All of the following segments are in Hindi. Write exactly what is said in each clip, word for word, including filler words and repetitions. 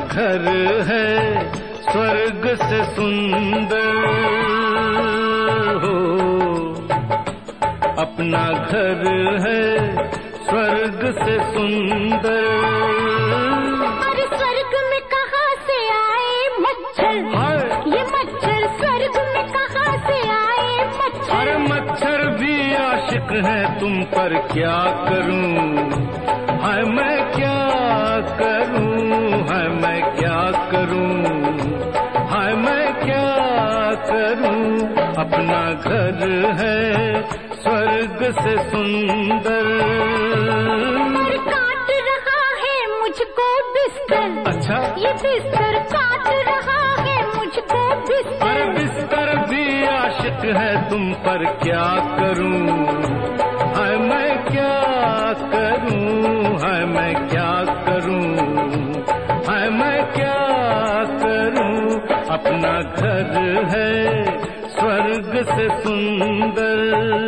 घर है स्वर्ग से सुंदर हो, अपना घर है स्वर्ग से सुंदर। अरे स्वर्ग में कहाँ से आए मच्छर, ये मच्छर स्वर्ग में कहाँ से आए मच्छर। अरे मच्छर भी आशिक है तुम पर, क्या करूं हाय मैं क्या करूं, हाय मैं क्या करूं, हाय मैं क्या करूं। अपना घर है स्वर्ग से सुंदर। और काट रहा है मुझको बिस्तर, अच्छा ये बिस्तर काट रहा है मुझको बिस्तर। अरे बिस्तर भी आशिक है तुम पर, क्या करूं हाय मैं क्या करूं, हाय मैं क्या करूं, हाय मैं क्या करूं। अपना घर है स्वर्ग से सुंदर।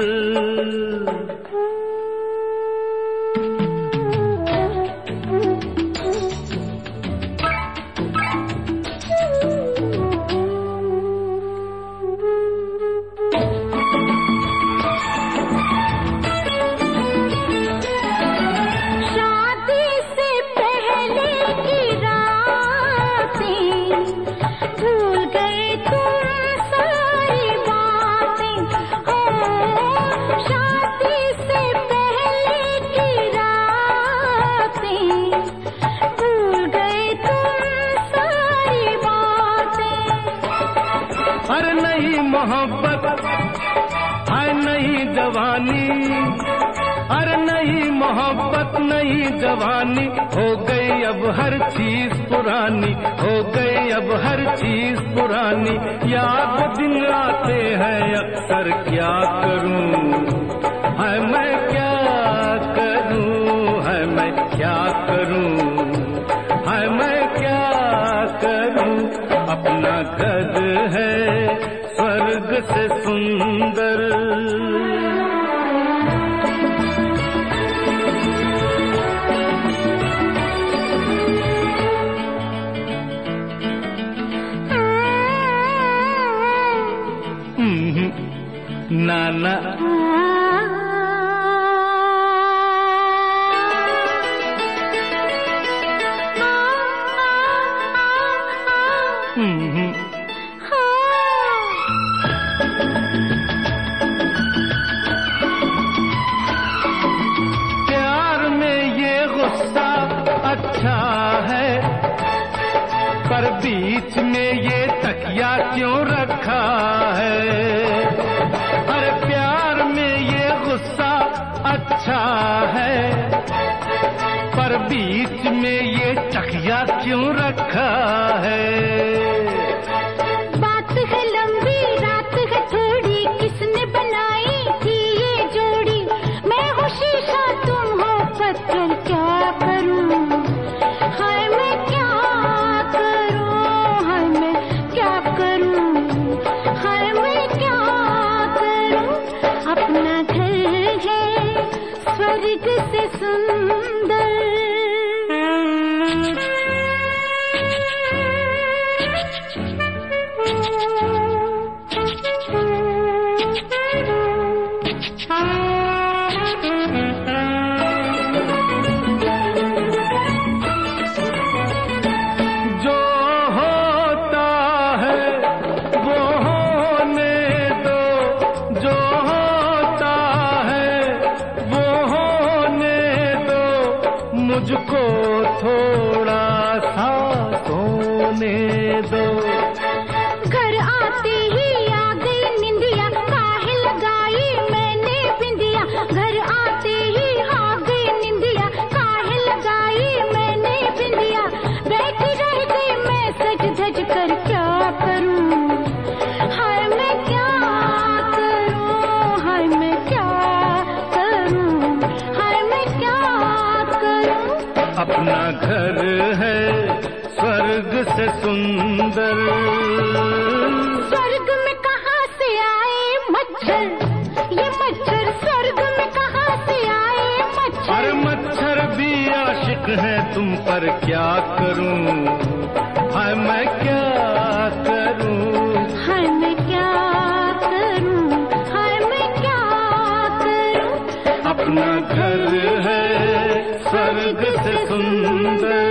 अरे नहीं मोहब्बत है नहीं जवानी, अरे नहीं मोहब्बत नहीं जवानी। हो गई अब हर चीज पुरानी, हो गई अब हर चीज पुरानी। याद दिन आते हैं अक्सर, क्या करूं है मैं क्या करूं, है मैं क्या करूं, है मैं क्या करूं। अपना घर है स्वर्ग से सुंदर। नाना प्यार में ये गुस्सा अच्छा है, पर बीच में ये तकिया क्यों रखा है। अरे प्यार में ये गुस्सा अच्छा है, पर बीच में ये तकिया क्यों रखा है। बात है लंबी रात है थोड़ी, किसने बनाई थी ये जोड़ी। मैं हूँ शीशा तुम हो पत्थर, क्या करूँ हाय मैं क्या करूँ, हाय मैं क्या करूँ, हाय मैं क्या करूँ। अपना घर है स्वर्ग से सुंदर। जो होता है वो होने दो, जो होता है वो होने दो। मुझको थोड़ा सा सोने दो। घर आते ही आ गई निंदिया, काहे लगाई मैंने बिंदिया। घर आते ही आ गई निंदिया, काहे लगाई मैंने बिंदिया। बैठी रह गई मैं सज धज कर, क्या करूं हाय मैं क्या करूं, हाय मैं क्या करूं, हाय मैं क्या करूं। अपना घर है स्वर्ग से सुंदर। स्वर्ग में कहाँ से आए मच्छर, ये मच्छर स्वर्ग में कहाँ से आए मच्छर। अरे मच्छर भी आशिक है तुम पर, पर क्या करूं, हाय मैं क्या करूं, हाय मैं क्या करूं, हाय मैं क्या करूं। अपना घर है स्वर्ग से सुंदर,